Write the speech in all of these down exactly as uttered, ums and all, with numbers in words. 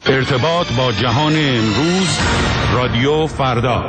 ارتباط با جهان امروز، رادیو فردا.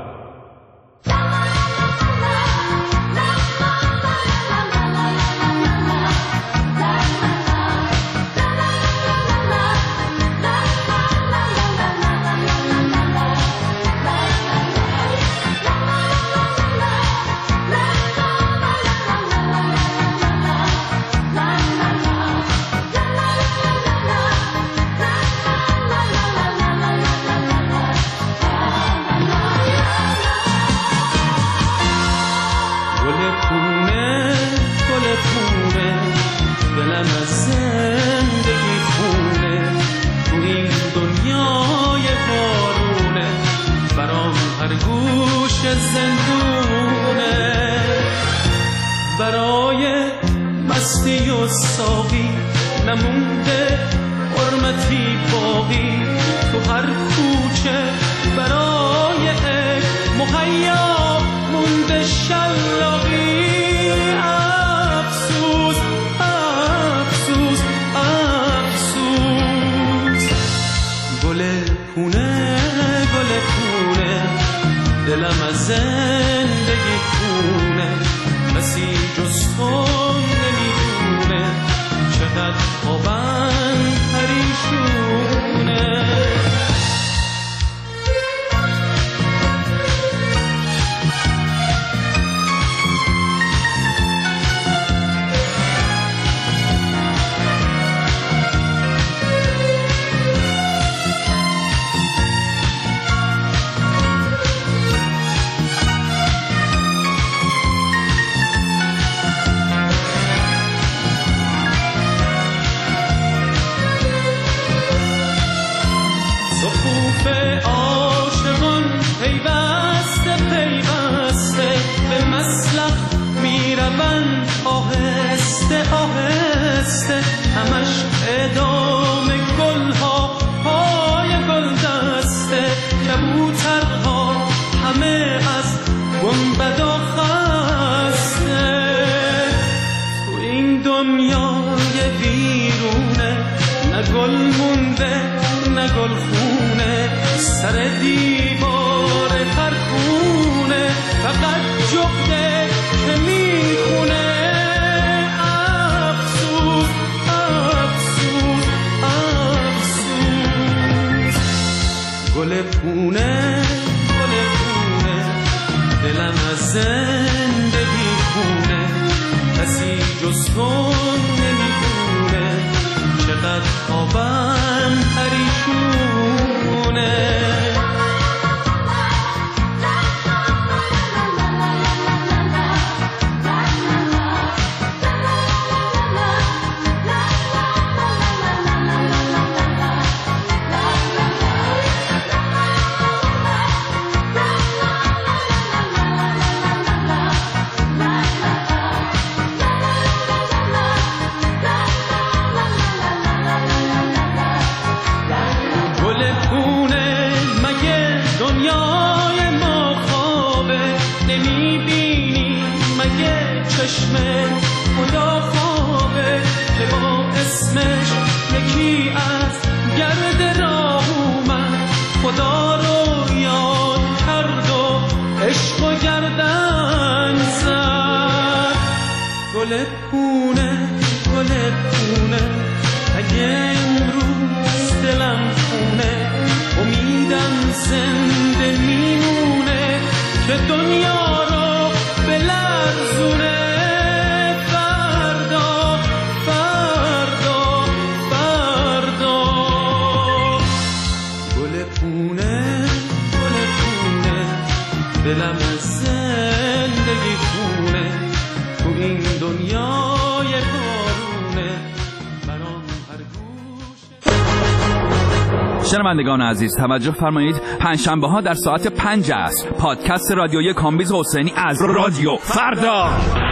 شنوندگان عزیز توجه فرمایید، پنجشنبه ها در ساعت پنج است پادکست رادیویی کامبیز حسینی از رادیو فردا.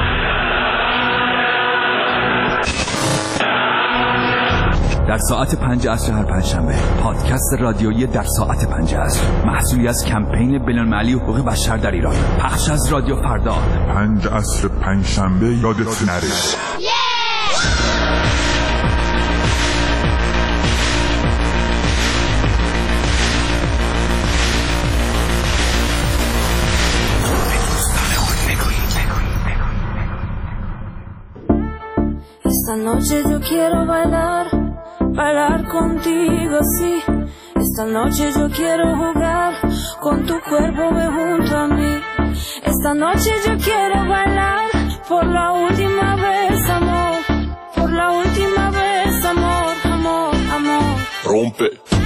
در ساعت پنج عصر هر پنجشنبه پادکست رادیویی در ساعت پنج عصر، محصولی از کمپین بین‌المللی حقوق بشر در ایران، پخش از رادیو فردا. پنج عصر پنجشنبه یادت نره. Esta noche yo quiero bailar, bailar contigo, sí. Esta noche yo quiero jugar con tu cuerpo ven junto a mí. Esta noche yo quiero bailar por la última vez, amor. Por la última vez, amor, amor, amor. Rompe.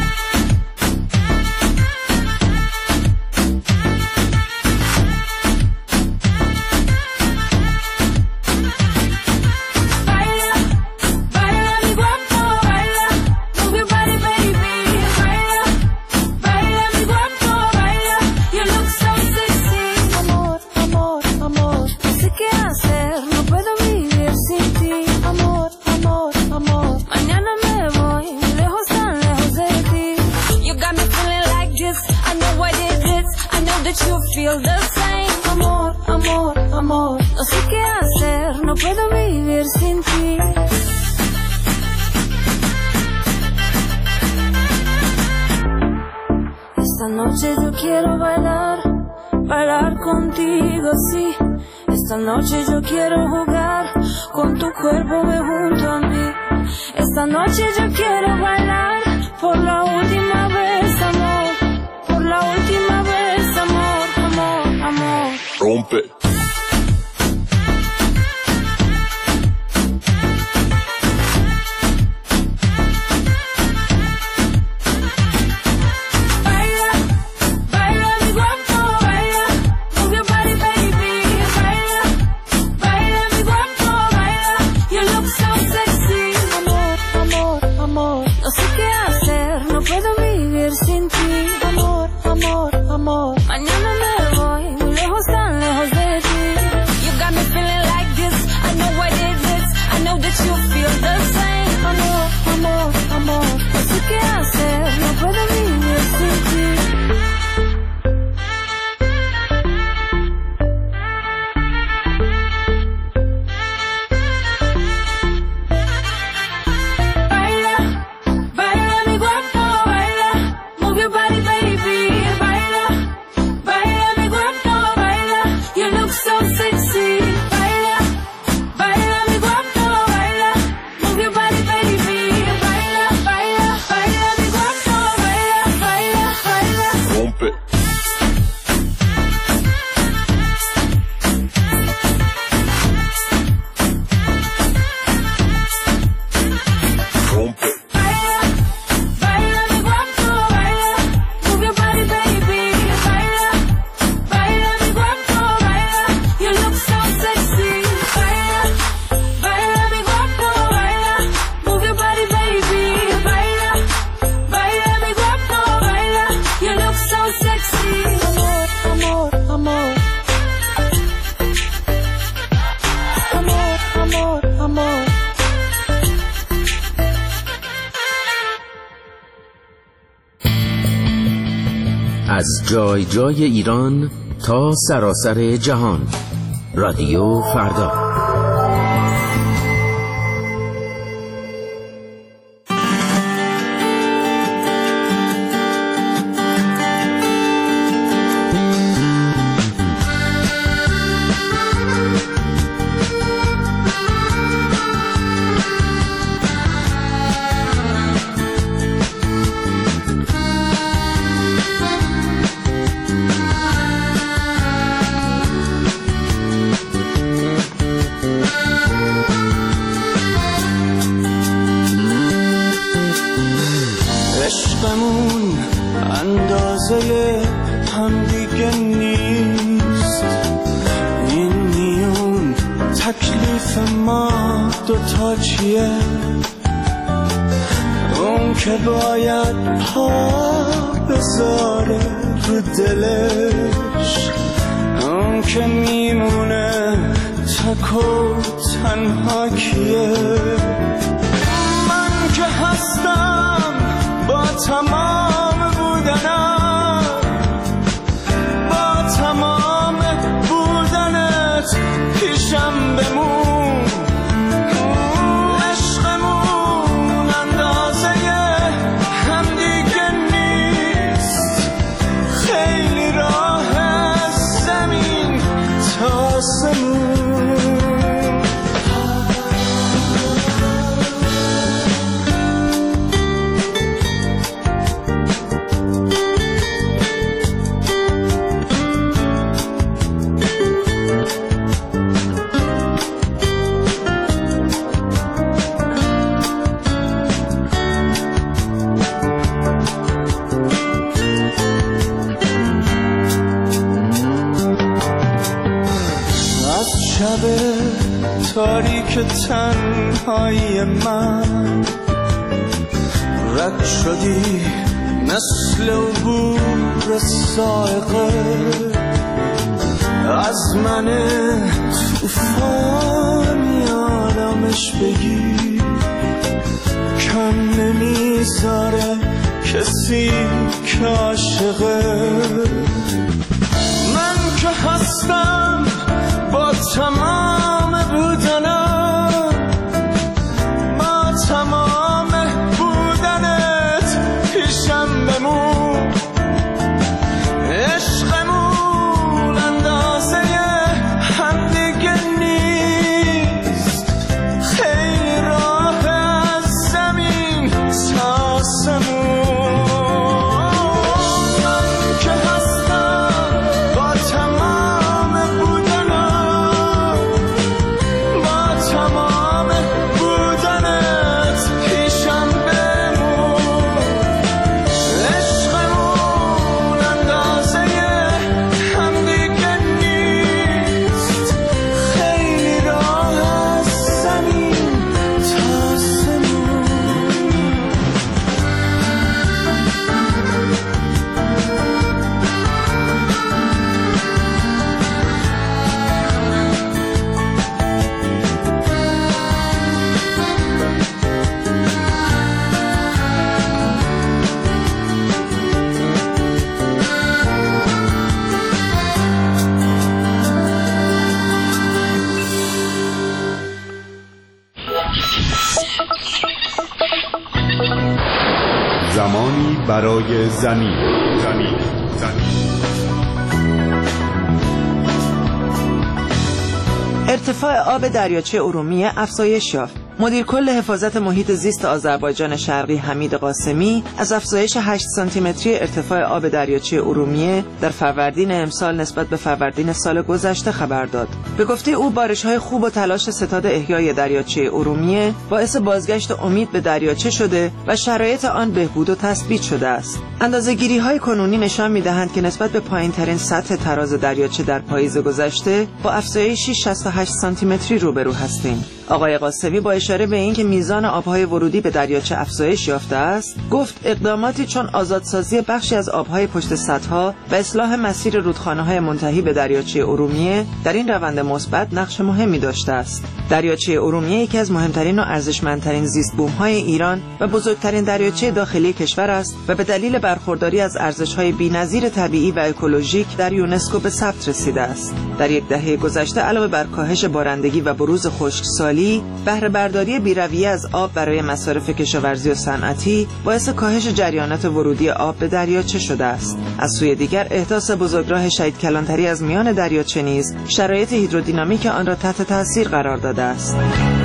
You feel the same, amor, amor, amor. No sé qué hacer, no puedo vivir sin ti. Esta noche yo quiero bailar, bailar contigo, sí. Esta noche yo quiero jugar con tu cuerpo ven junto a mí. Esta noche yo quiero bailar por la última vez, amor. Por la última vez, amor, amor, amor. Rompe. از جای جای ایران تا سراسر جهان. رادیو فردا. عشقمون اندازه هم دیگه نیست، این میون تکلیف ما دوتا چیه؟ اون که باید پا بذاره رو دلش، اون که میمونه تک و تنها کیه؟ من که هستم با تمام بودنم، با تمام بودنت پیشم بمون. عشقمون اندازه هم دیگه نیست، خیلی راه زمین تا آسمون. تاریک تنهایی من رد شدی مثل عبور سائقه از من توفانی آرامش بگی کم نمیذاره کسی که عاشقه من که هستم با تمام بودنم با تمام بودنت پیشم بمون عشقمون اندازه هم دیگه نیست خیلی راه از زمین تا آسمون من که هستم با تمام بودنم با تمام بودنت پیشم بمون عشقمون اندازه هم دیگه نیست خیلی راه از زمین تا آسمون زمانی برای زمین زمین زمین ارتفاع آب دریاچه ارومیه افزایش یافت. مدیر کل حفاظت محیط زیست آذربایجان شرقی حمید قاسمی از افزایش هشت سانتی متری ارتفاع آب دریاچه ارومیه در فروردین امسال نسبت به فروردین سال گذشته خبر داد. به گفته او بارش‌های خوب و تلاش ستاد احیای دریاچه ارومیه باعث بازگشت امید به دریاچه شده و شرایط آن بهبود و تثبیت شده است. اندازه‌گیری‌های کنونی نشان می‌دهند که نسبت به پایین‌ترین سطح تراز دریاچه در پاییز گذشته با افزایشی شصت و هشت سانتی متری روبرو هستیم. آقای قاسمی با اشاره به اینکه میزان آبهای ورودی به دریاچه افزایش یافته است، گفت اقداماتی چون آزادسازی بخشی از آبهای پشت سدها و اصلاح مسیر رودخانه‌های منتهی به دریاچه ارومیه در این روند مثبت نقش مهمی داشته است. دریاچه ارومیه یکی از مهمترین و ارزشمندترین زیست بوم‌های ایران و بزرگترین دریاچه داخلی کشور است و به دلیل برخورداری از ارزش‌های بی‌نظیر طبیعی و اکولوژیک در یونسکو به ثبت رسیده است. در یک دهه گذشته علاوه بر کاهش بارندگی و بروز خشکسالی، بهره برداری بی‌رویه از آب برای مصارف کشاورزی و صنعتی باعث کاهش جریانات ورودی آب به دریاچه شده است. از سوی دیگر احداث بزرگراه شهید کلانتری از میان دریاچه نیز شرایط هیدرودینامیک آن را تحت تاثیر قرار داده است.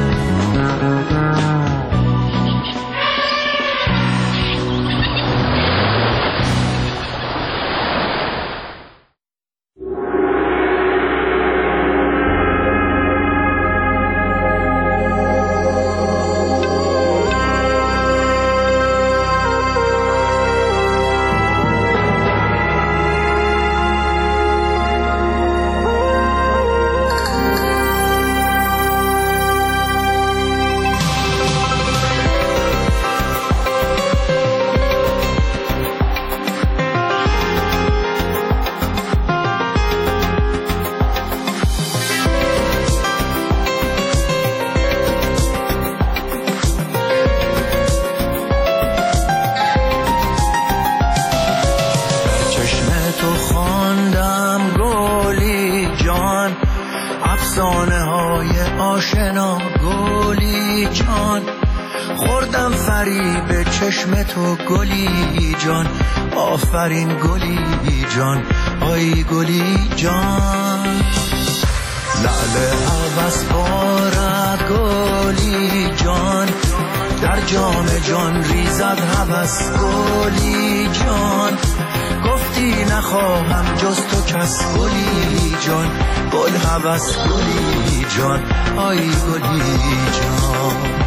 افسانه های آشنا گلی جان، خوردم فریب چشم تو گلی جان، آفرین گلی جان، آی گلی جان. لعل عوض بارد گلی جان، در جام جان ریزد هوس گلی جان. گفتی نخواهم جز تو کس گلی جان، گل هوس گلی جان، آی گلی جان.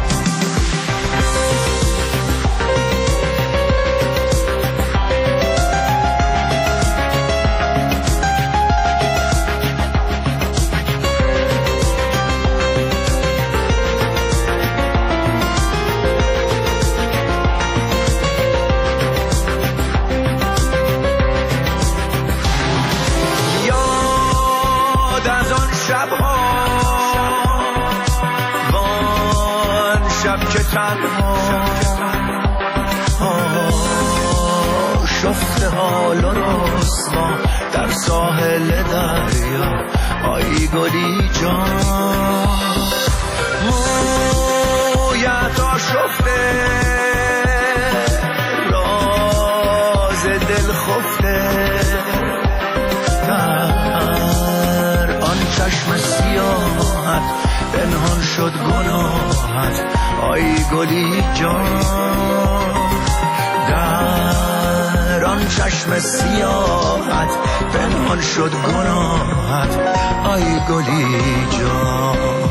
تنها شفته حال و رسوا در ساحل دریا آی گلی جان مویت آشفته راز دل خفته در آن چشم سیاحت پنهان شد گناهت آی گلی جان در آن چشم سیاحت پنهان شد گناهت آی گلی جان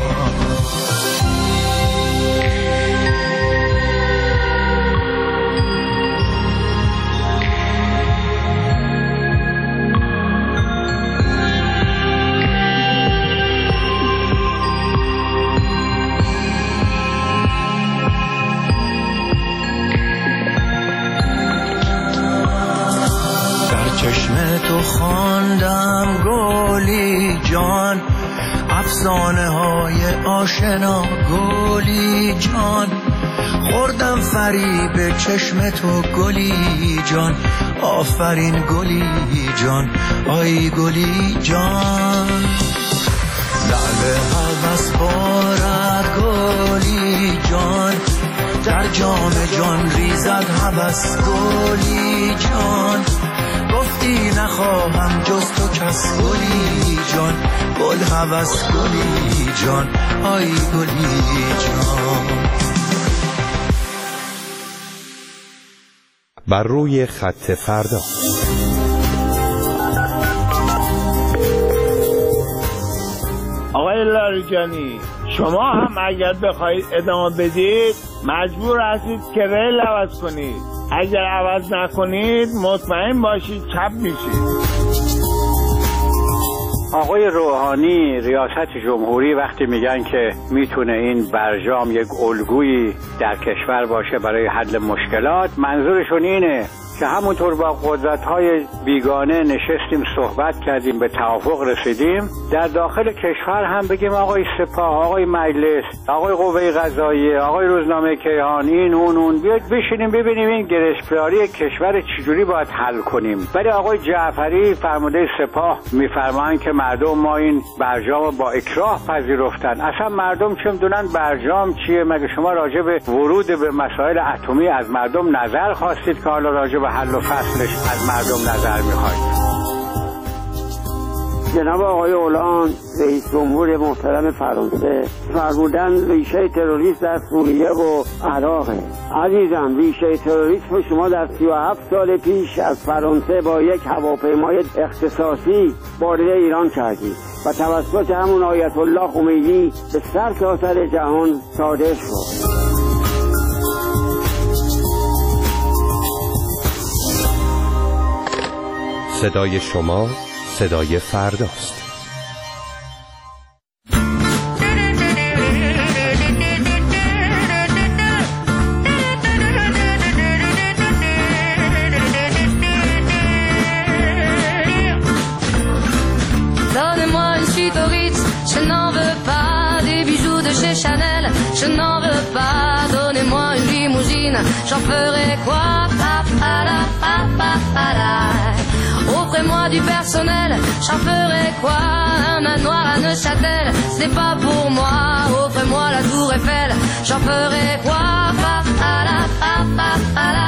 چشم تو خواندم گلی جان افسانه های آشنا گلی جان خوردم فریب چشم تو گلی جان آفرین گلی جان آی گلی جان لعل هوس بارد گلی جان در جام جان ریزد هوس گلی جان گفتی نخواهم جز تو کس گلی جان گل هوس گلی جان آی گلی جان بر روی خط فردا آقای لاریجانی شما هم اگر بخواید ادامه بدید مجبور هستید که ریل عوض کنید اگر عوض نکنید مطمئن باشید چپ میشید آقای روحانی ریاست جمهوری وقتی میگن که میتونه این برجام یک الگویی در کشور باشه برای حل مشکلات منظورشون اینه که همونطور با قدرت‌های بیگانه نشستیم صحبت کردیم به توافق رسیدیم در داخل کشور هم بگیم آقای سپاه آقای مجلس آقای قوه قضاییه آقای روزنامه کیهان این اون اون بیاید بشینیم ببینیم این گرفتاری کشور چجوری باید حل کنیم. ولی آقای جعفری فرمانده سپاه میفرمایند که مردم ما این برجام با اکراه پذیرفتن. اصلا مردم چه میدونن برجام چیه؟ مگه شما راجع به ورود به مسائل اتمی از مردم نظر خواستید که حالا راجع به حل و فصلش از مردم نظر میخواید؟ جناب آقای اولان رئیس جمهور محترم فرانسه فرمودن ریشه تروریسم در سوریه و عراقه. عزیزم ریشه تروریسم شما در سی و هفت سال پیش از فرانسه با یک هواپیمای اختصاصی وارد ایران کردید و توسط همون آیت الله خمینی به سرتاسر جهان صادر شد. صدای شما صدای فرداست. Donne-moi une suite au Ritz, je n'en veux pas des bijoux de chez Chanel, je n'en veux pas. Donnez-moi une limousine, j'en ferai quoi? Pa, pa, la, pa, pa, pa, la. Offrez-moi du personnel, j'en ferai quoi? Un manoir à Neuchâtel, c'est pas pour moi. Offrez-moi la tour Eiffel, j'en ferai quoi? Pa, pa, la, pa, pa, pa, la.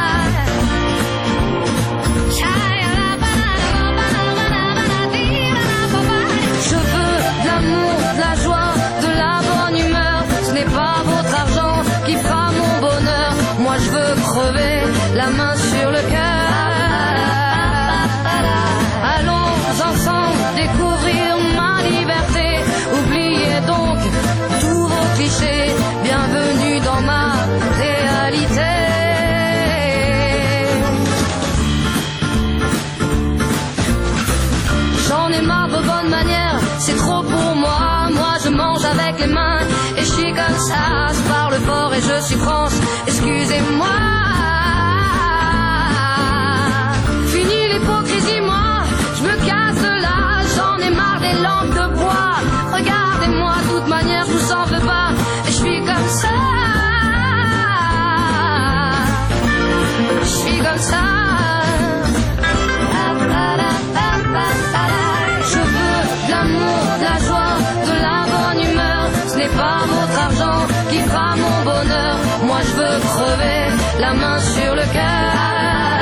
Je veux de l'amour, de la joie, de la bonne humeur. Ce n'est pas votre argent qui fera mon bonheur. Moi je veux crever la main sur le cœur. Allons ensemble découvrir ma liberté. Oubliez donc tous vos clichés. Bienvenue dans ma réalité. J'en ai marre de bonnes manières, c'est trop pour moi. Moi je mange avec les mains et je suis comme ça. Je parle fort et je suis France, excusez-moi. Fini l'hypocrisie, moi je me casse de là. J'en ai marre des lampes de bois. Regardez-moi, de toute manière je vous en veux pas. Et je suis comme ça. comme ça. Je veux de l'amour, de la joie, de la bonne humeur. Ce n'est pas votre argent qui fera mon bonheur. Moi je veux crever la main sur le cœur.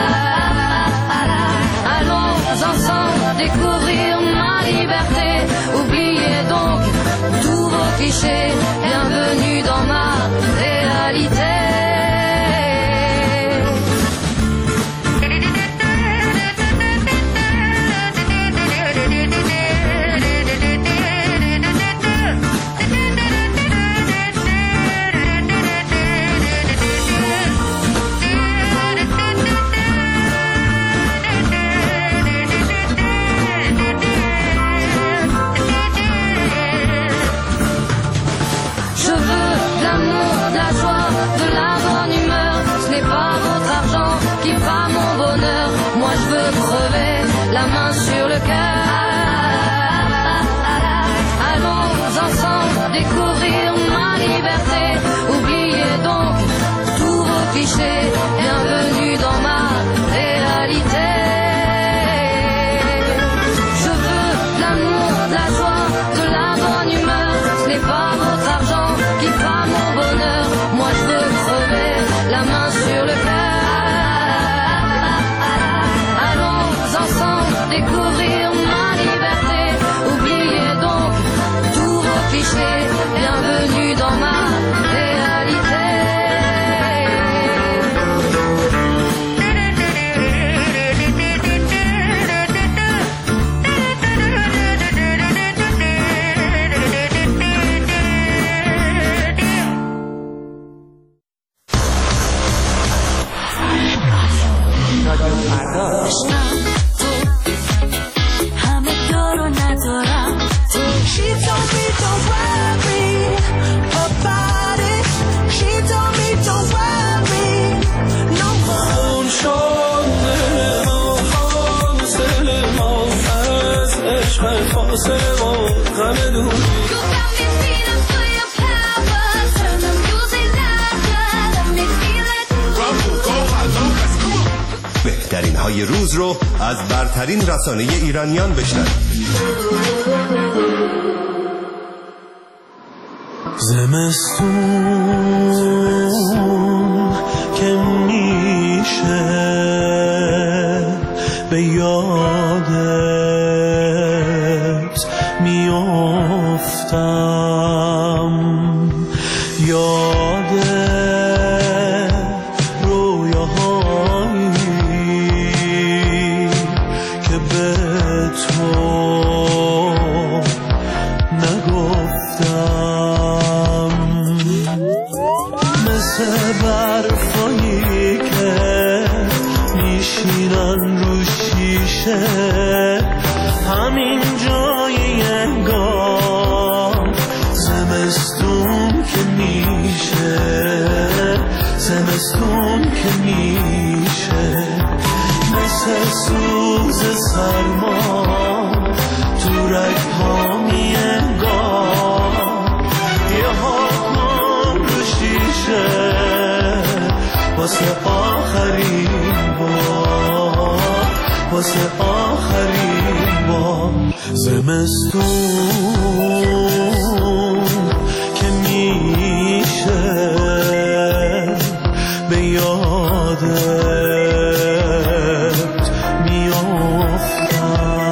Allons ensemble découvrir ma liberté. Oubliez donc tous vos clichés. Bienvenue dans ma réalité. La main sur le cœur. Allons ensemble découvrir ma liberté. Oubliez donc tous vos clichés. Bienvenue dans ma réalité. Je veux de l'amour, de la joie, de la bonne humeur. Ce n'est pas votre argent qui fera mon bonheur. Moi je veux crever la main sur le cœur. Découvrir ma liberté. Oubliez donc tous vos clichés. Bienvenue dans ma réalité. She told me don't worry about it. She told me don't worry no more. بهترین های روز رو از برترین رسانه ایرانیان بشنوید. زمستون که میشه به یادت میافتم، یاد رویاهایی که به تو نگفتم، مثل برفایی که میشینن رو شیشه همین جای انگار. زمستون که میشه، زمستون که میشه، مثل سوز سرما تو رگ‌ها میانگار. یه حکم رو شیشه واسه آخرین بار، واسه آخرین بار. زمستون که میشه به یادت میافتم.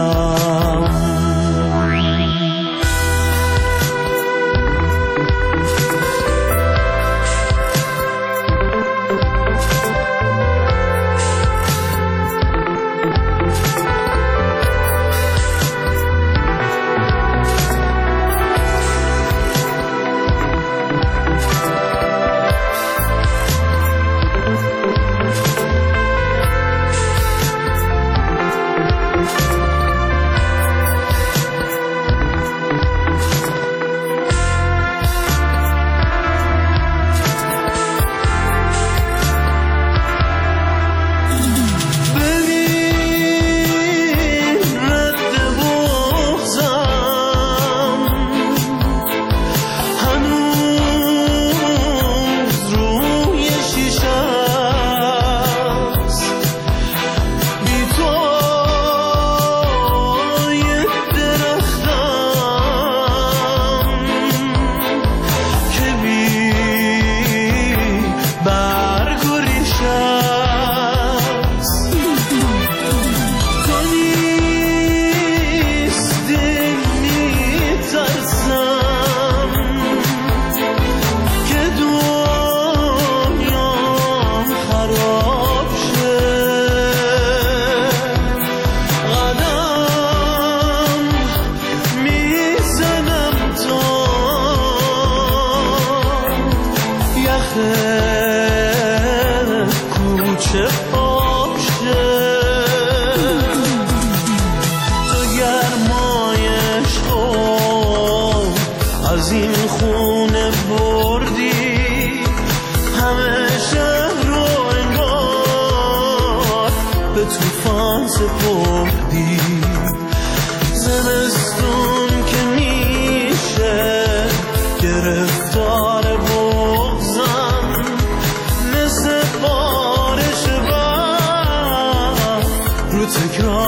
به طوفان سپردی. زمستون که میشه گرفتار بغضم، مثل بارش برف رو تکرار